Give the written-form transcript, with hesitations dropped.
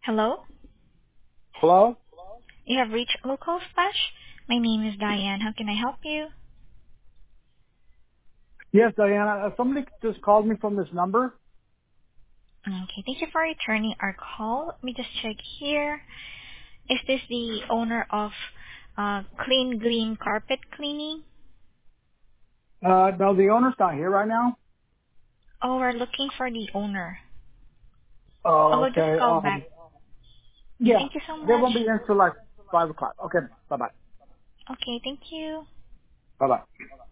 Hello? Hello? You have reached Local Splash. My name is Diane. How can I help you? Yes, Diana. Somebody just called me from this number. Okay, thank you for returning our call. Let me just check here. Is this the owner of Clean Green Carpet Cleaning? No, the owner's not here right now. Oh, we're looking for the owner. I Oh, will just okay. call back. Yeah, Thank you so they much. won't be in until like 5 o'clock. Okay, bye-bye. Okay, thank you. Bye-bye.